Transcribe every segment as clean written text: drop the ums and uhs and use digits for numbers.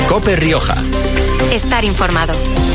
COPE Rioja. Estar informado.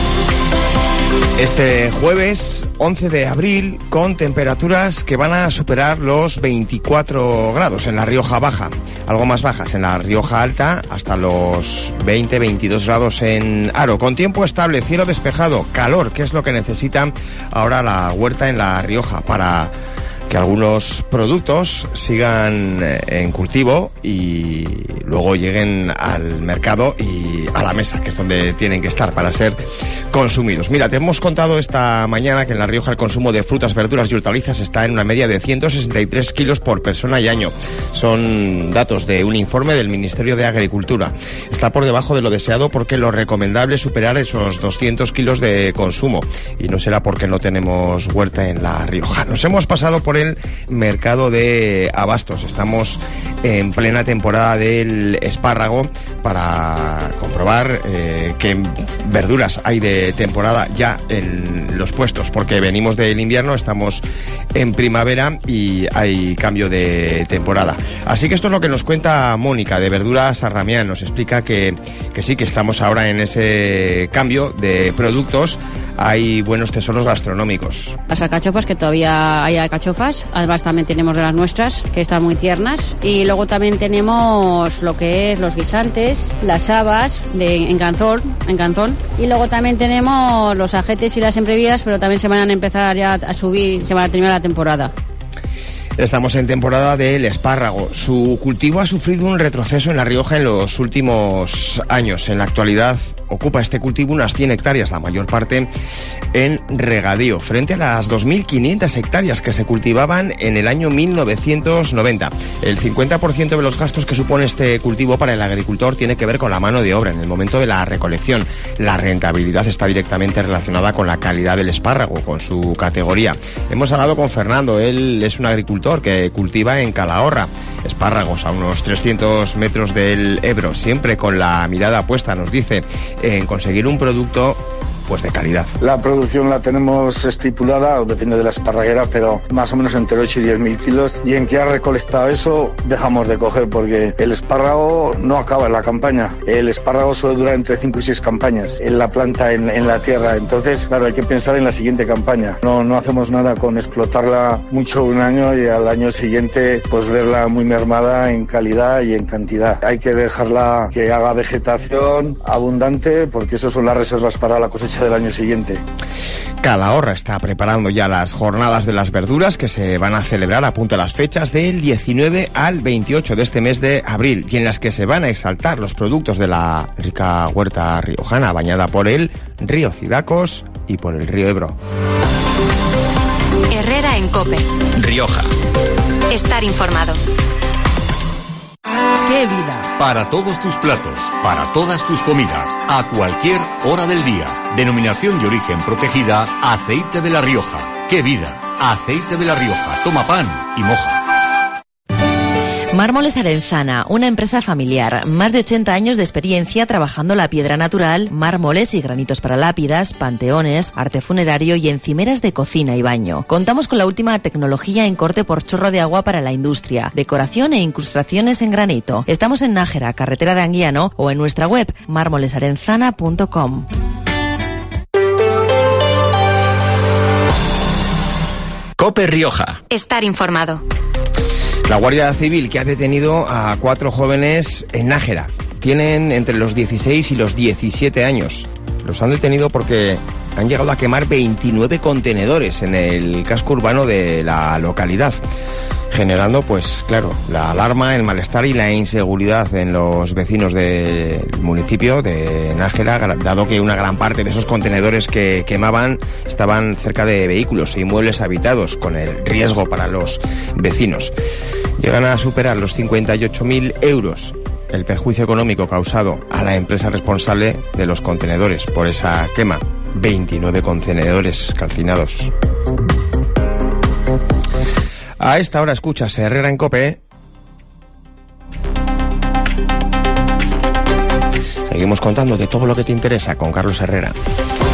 Este jueves 11 de abril, con temperaturas que van a superar los 24 grados en la Rioja Baja, algo más bajas en la Rioja Alta, hasta los 20-22 grados en Haro, con tiempo estable, cielo despejado, calor, que es lo que necesita ahora la huerta en la Rioja para que algunos productos sigan en cultivo y luego lleguen al mercado y a la mesa, que es donde tienen que estar para ser consumidos. Mira, te hemos contado esta mañana que en La Rioja el consumo de frutas, verduras y hortalizas está en una media de 163 kilos por persona y año. Son datos de un informe del Ministerio de Agricultura. Está por debajo de lo deseado porque lo recomendable es superar esos 200 kilos de consumo, y no será porque no tenemos huerta en La Rioja. Nos hemos pasado por el mercado de abastos. Estamos en plena temporada del espárrago para comprobar qué verduras hay de temporada ya en los puestos, porque venimos del invierno, estamos en primavera y hay cambio de temporada. Así que esto es lo que nos cuenta Mónica de Verduras Arramián. Nos explica que sí, que estamos ahora en ese cambio de productos. Hay buenos tesoros gastronómicos. Las alcachofas, que todavía hay alcachofas. Además también tenemos de las nuestras, que están muy tiernas. Y luego también tenemos lo que es los guisantes, las habas en canzón. Y luego también tenemos los ajetes y las embrevidas, pero también se van a empezar ya a subir, se van a terminar la temporada. Estamos en temporada del espárrago. Su cultivo ha sufrido un retroceso en La Rioja en los últimos años. En la actualidad ocupa este cultivo unas 100 hectáreas, la mayor parte en regadío, frente a las 2.500 hectáreas que se cultivaban en el año 1990. El 50% de los gastos que supone este cultivo para el agricultor tiene que ver con la mano de obra en el momento de la recolección. La rentabilidad está directamente relacionada con la calidad del espárrago, con su categoría. Hemos hablado con Fernando, él es un agricultor que cultiva en Calahorra espárragos a unos 300 metros del Ebro, siempre con la mirada puesta, nos dice, en conseguir un producto pues de calidad. La producción la tenemos estipulada, depende de la esparraguera, pero más o menos entre 8 y 10.000 kilos. Y en que ha recolectado eso, dejamos de coger, porque el espárrago no acaba en la campaña. El espárrago suele durar entre 5 y 6 campañas en la planta, en la tierra. Entonces, claro, hay que pensar en la siguiente campaña. No hacemos nada con explotarla mucho un año y al año siguiente pues verla muy mermada en calidad y en cantidad. Hay que dejarla que haga vegetación abundante, porque eso son las reservas para la cosecha del año siguiente. Calahorra está preparando ya las jornadas de las verduras que se van a celebrar, apunta las fechas, del 19 al 28 de este mes de abril, y en las que se van a exaltar los productos de la rica huerta riojana, bañada por el río Cidacos y por el río Ebro. Herrera en COPE Rioja. Estar informado. ¡Qué vida! Para todos tus platos, para todas tus comidas, a cualquier hora del día. Denominación de origen protegida, Aceite de La Rioja. ¡Qué vida! Aceite de La Rioja. Toma pan y moja. Mármoles Arenzana, una empresa familiar, más de 80 años de experiencia trabajando la piedra natural, mármoles y granitos para lápidas, panteones, arte funerario y encimeras de cocina y baño. Contamos con la última tecnología en corte por chorro de agua para la industria, decoración e incrustaciones en granito. Estamos en Nájera, carretera de Anguiano, o en nuestra web mármolesarenzana.com. COPE Rioja. Estar informado. La Guardia Civil, que ha detenido a 4 jóvenes en Nájera. Tienen entre los 16 y los 17 años. Los han detenido porque han llegado a quemar 29 contenedores en el casco urbano de la localidad, generando, pues claro, la alarma, el malestar y la inseguridad en los vecinos del municipio de Nájera, dado que una gran parte de esos contenedores que quemaban estaban cerca de vehículos e inmuebles habitados, con el riesgo para los vecinos. Llegan a superar los 58.000 euros el perjuicio económico causado a la empresa responsable de los contenedores por esa quema. 29 contenedores calcinados. A esta hora escuchas Herrera en COPE. Seguimos contándote todo lo que te interesa con Carlos Herrera.